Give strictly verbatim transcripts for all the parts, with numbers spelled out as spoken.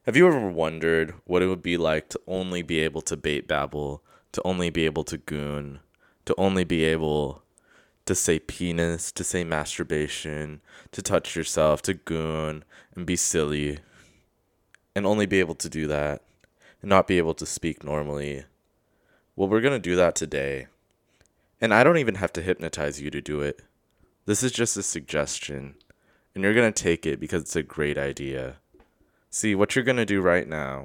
Have you ever wondered what it would be like to only be able to bait babble, to only be able to goon, to only be able to say penis, to say masturbation, to touch yourself, to goon, and be silly, and only be able to do that, and not be able to speak normally? Well, we're going to do that today. And I don't even have to hypnotize you to do it. This is just a suggestion, and you're going to take it because it's a great idea. See, what you're going to do right now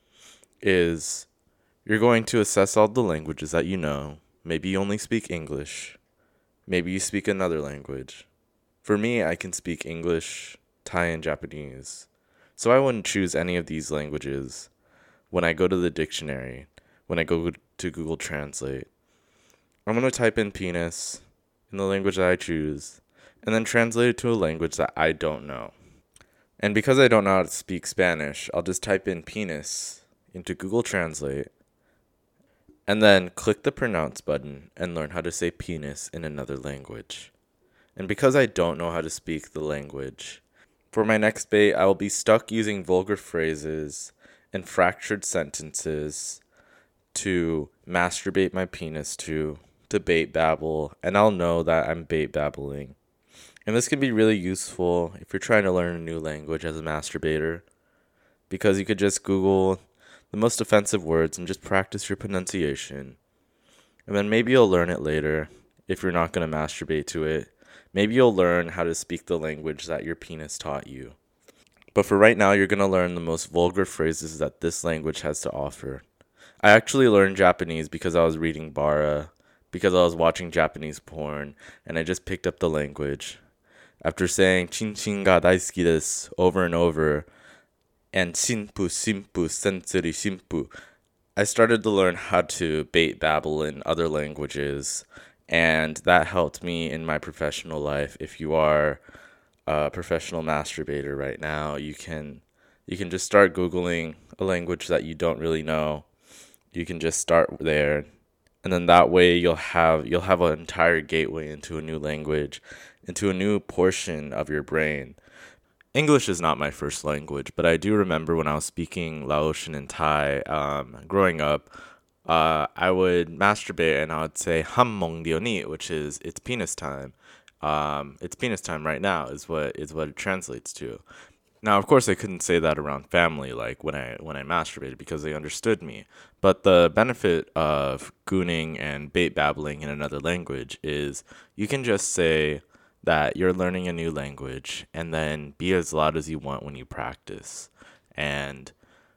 is you're going to assess all the languages that you know. Maybe you only speak English. Maybe you speak another language. For me, I can speak English, Thai, and Japanese. So I wouldn't choose any of these languages when I go to the dictionary, when I go to Google Translate. I'm going to type in penis in the language that I choose, and then translate it to a language that I don't know. And because I don't know how to speak Spanish, I'll just type in penis into Google Translate, and then click the pronounce button and learn how to say penis in another language. And because I don't know how to speak the language, for my next bait, I will be stuck using vulgar phrases and fractured sentences to masturbate my penis to, to bait babble, and I'll know that I'm bait babbling. And this can be really useful if you're trying to learn a new language as a masturbator, because you could just Google the most offensive words and just practice your pronunciation. And then maybe you'll learn it later if you're not going to masturbate to it. Maybe you'll learn how to speak the language that your penis taught you. But for right now, you're going to learn the most vulgar phrases that this language has to offer. I actually learned Japanese because I was reading Bara, because I was watching Japanese porn, and I just picked up the language. After saying "chinchin ga daisuki desu" over and over, and "simpu simpu sensuri simpu," I started to learn how to bait babble in other languages, and that helped me in my professional life. If you are a professional masturbator right now, you can you can just start Googling a language that you don't really know. You can just start there, and then that way you'll have you'll have an entire gateway into a new language, into a new portion of your brain. English is not my first language, but I do remember when I was speaking Laotian and Thai, um, growing up, uh, I would masturbate and I would say ham mong dio ni, which is it's penis time. Um, it's penis time right now is what is what it translates to. Now, of course, I couldn't say that around family, like when I when I masturbated, because they understood me. But the benefit of gooning and bait babbling in another language is you can just say that you're learning a new language and then be as loud as you want when you practice. And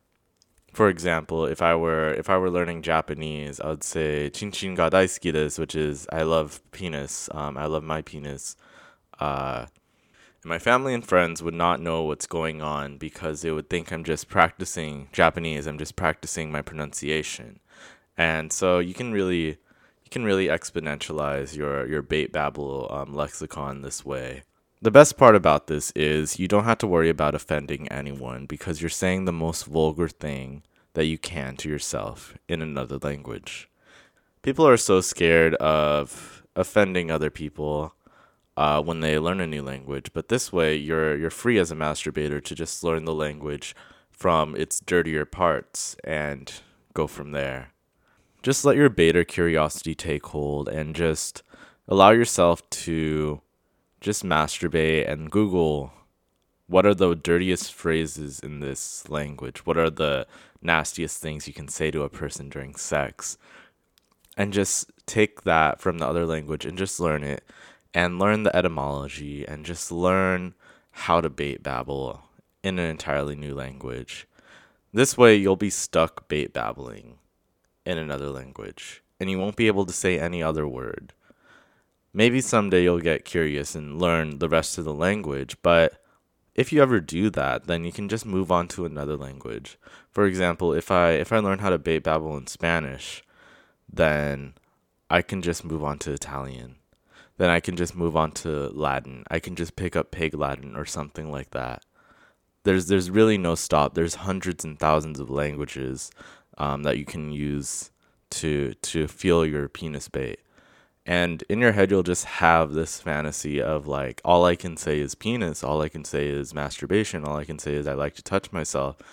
for example, if I were if I were learning Japanese, I would say "chinchin ga daisuki desu," which is I love penis. Um, I love my penis. Uh, and my family and friends would not know what's going on because they would think I'm just practicing Japanese. I'm just practicing my pronunciation. And so you can really you can really exponentialize your your bait babble um, lexicon this way. The best part about this is you don't have to worry about offending anyone because you're saying the most vulgar thing that you can to yourself in another language. People are so scared of offending other people uh, when they learn a new language, but this way you're you're free as a masturbator to just learn the language from its dirtier parts and go from there. Just let your beta curiosity take hold and just allow yourself to just masturbate and Google what are the dirtiest phrases in this language? What are the nastiest things you can say to a person during sex? And just take that from the other language and just learn it and learn the etymology and just learn how to bait babble in an entirely new language. This way you'll be stuck bait babbling in another language and you won't be able to say any other word. Maybe someday you'll get curious and learn the rest of the language, but if you ever do that, then you can just move on to another language. For example, if I if I learn how to bait babble in Spanish, then I can just move on to Italian. Then I can just move on to Latin. I can just pick up Pig Latin or something like that. There's there's really no stop. There's hundreds and thousands of languages um, that you can use to to feel your penis bait. And in your head, you'll just have this fantasy of like, all I can say is penis. All I can say is masturbation. All I can say is I like to touch myself.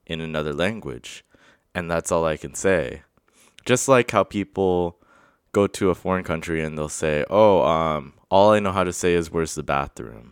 in another language. And that's all I can say. Just like how people go to a foreign country and they'll say, "Oh, um, all I know how to say is where's the bathroom."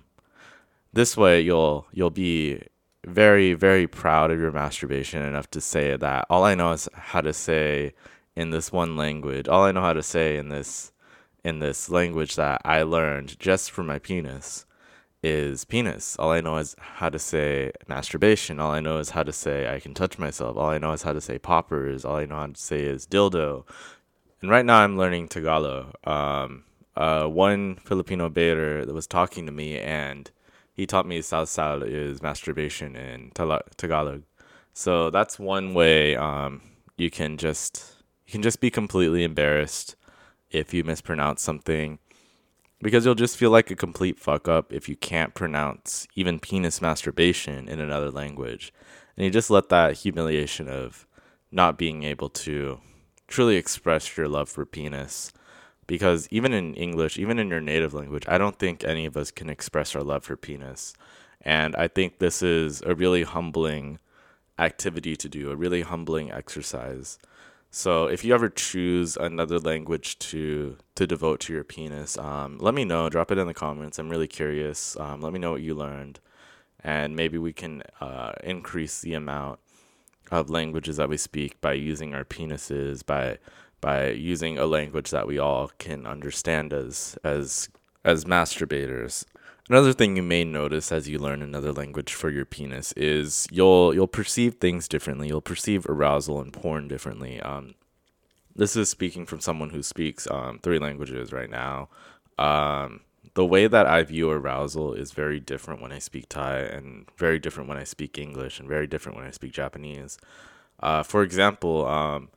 This way, you'll you'll be very very proud of your masturbation enough to say that all I know is how to say in this one language. All I know how to say in this in this language that I learned just for my penis is penis. All I know is how to say masturbation. All I know is how to say I can touch myself. All I know is how to say poppers. All I know how to say is dildo. And right now I'm learning Tagalog. Um, uh, one Filipino baiter that was talking to me, and he taught me sal sal is masturbation in Tala- Tagalog. So that's one way um, you can just you can just be completely embarrassed if you mispronounce something, because you'll just feel like a complete fuck up if you can't pronounce even penis masturbation in another language. And you just let that humiliation of not being able to truly express your love for penis. Because even in English, even in your native language, I don't think any of us can express our love for penis. And I think this is a really humbling activity to do, a really humbling exercise. So if you ever choose another language to to devote to your penis, um, let me know. Drop it in the comments. I'm really curious. Um, let me know what you learned, and maybe we can uh, increase the amount of languages that we speak by using our penises, by by using a language that we all can understand as as as masturbators. Another thing you may notice as you learn another language for your penis is you'll you'll perceive things differently. You'll perceive arousal and porn differently. Um, this is speaking from someone who speaks um, three languages right now. Um, the way that I view arousal is very different when I speak Thai, and very different when I speak English, and very different when I speak Japanese. Uh, for example, um,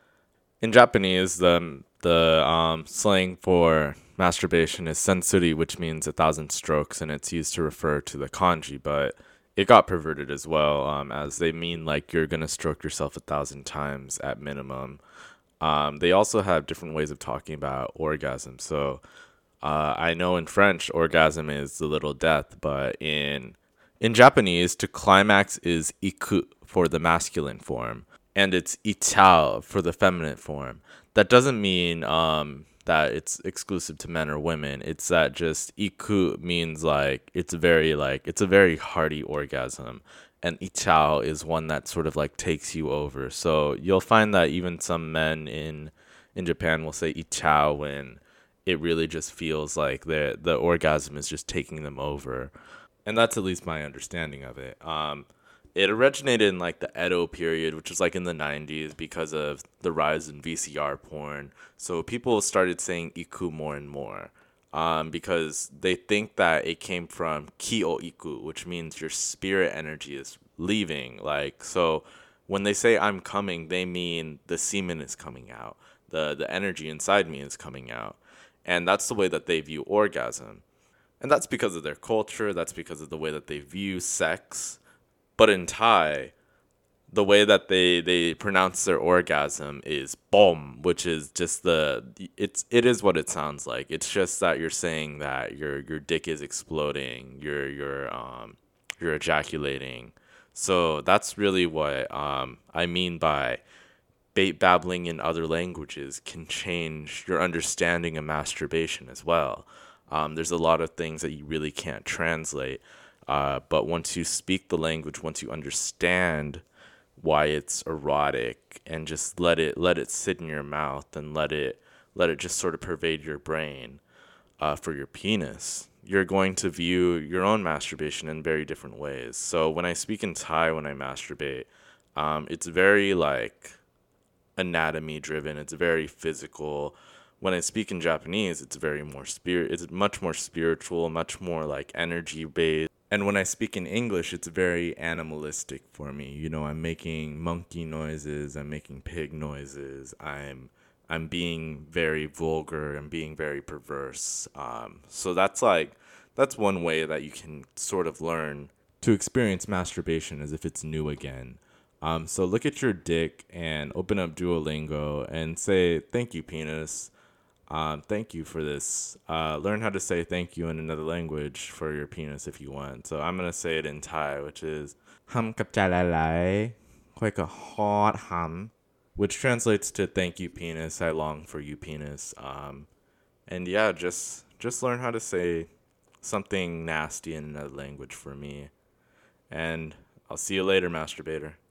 in Japanese, the the um, slang for masturbation is sensuri, which means a thousand strokes, and it's used to refer to the kanji. But it got perverted as well, um, as they mean like you're gonna stroke yourself a thousand times at minimum. Um, they also have different ways of talking about orgasm. So uh, I know in French, orgasm is the little death, but in in Japanese, to climax is iku for the masculine form, and it's ichao for the feminine form. That doesn't mean um, that it's exclusive to men or women. It's that just iku means like it's very like it's a very hearty orgasm, and ichao is one that sort of like takes you over. So you'll find that even some men in in Japan will say ichao when it really just feels like the the orgasm is just taking them over, and that's at least my understanding of it. Um, it originated in like the Edo period, which was like in the nineties, because of the rise in V C R porn. So people started saying iku more and more, um, because they think that it came from ki o iku, which means your spirit energy is leaving. Like, so when they say I'm coming, they mean the semen is coming out, the the energy inside me is coming out, and that's the way that they view orgasm. And that's because of their culture, that's because of the way that they view sex. But in Thai, the way that they, they pronounce their orgasm is bom, which is just the it's it is what it sounds like. It's just that you're saying that your your dick is exploding, you're you're um you're ejaculating. So that's really what um I mean by bait babbling in other languages can change your understanding of masturbation as well. Um, there's a lot of things that you really can't translate, uh, but once you speak the language, once you understand why it's erotic, and just let it let it sit in your mouth and let it let it just sort of pervade your brain, uh, for your penis, you're going to view your own masturbation in very different ways. So when I speak in Thai, when I masturbate, um, it's very like anatomy driven. It's very physical. When I speak in Japanese, it's very more spirit. It's much more spiritual, much more like energy based. And when I speak in English, it's very animalistic for me. You know, I'm making monkey noises. I'm making pig noises. I'm I'm being very vulgar. I'm being very perverse. Um, so that's like that's one way that you can sort of learn to experience masturbation as if it's new again. Um, so look at your dick and open up Duolingo and say, "Thank you, penis. Um, thank you for this." Uh, learn how to say thank you in another language for your penis if you want. So I'm gonna say it in Thai, which is "Ham kap cha la lai." like a hot hum, which translates to thank you penis, I long for you penis. Um and yeah, just just learn how to say something nasty in another language for me. And I'll see you later, masturbator.